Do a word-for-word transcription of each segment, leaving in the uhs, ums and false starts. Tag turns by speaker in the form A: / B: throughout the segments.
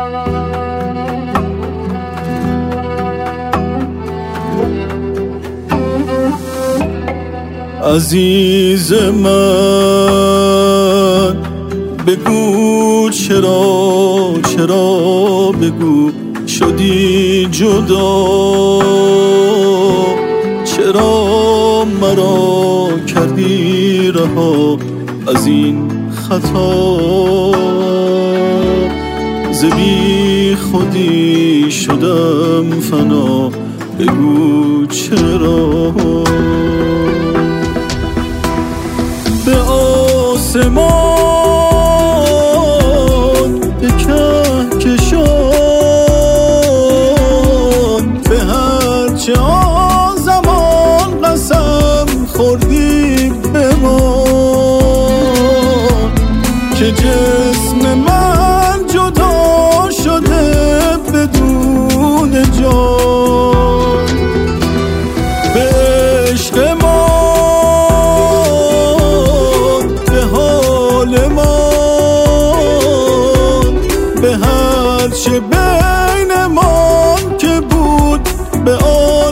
A: عزیز من بگو چرا چرا بگو شدی جدا، چرا مرا کردی رها از این خطا، ز بی خودی شدم فنا، بگو چرا. به آسمان به کهکشان، به هرچه آن زمان قسم خوردی بمان، که جسم من جدا شده بدون جان. به عشق ما به هرچه بینمان که بود به آن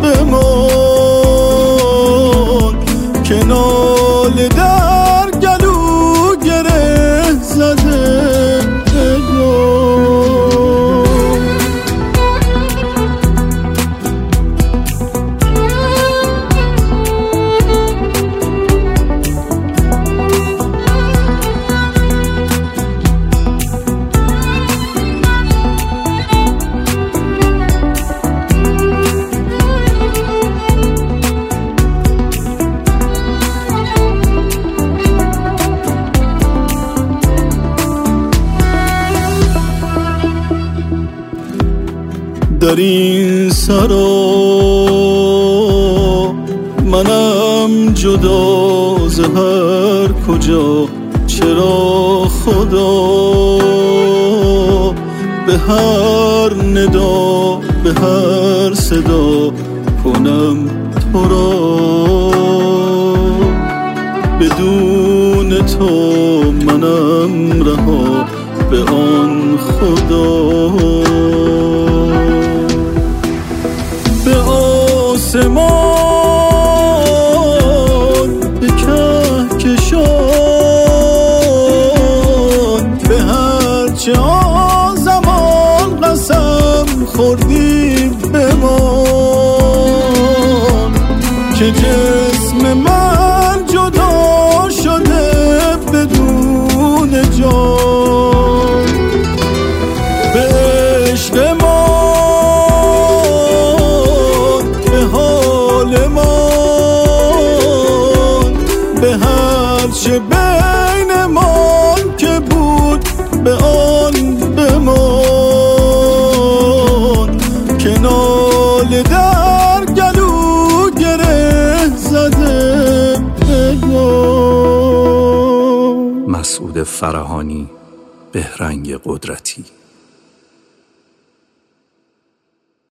A: بمان، که ناله در گلو گره زده در این سرا منم جدا ز هر کجا، چرا خدا به هر ندا به هر صدا کنم تو را، بدون تو منم رها به آن خدا. به آسمان به کهکشان، به هرچه آن زمان قسم خوردی بمان، که جسم من جدا شده بدون جان. به عشق ما به هرچه بینمان که بود به آن بمان، که ناله در گلو گره زده بگو.
B: مسعود فرهانی، بهرنگ قدرتی.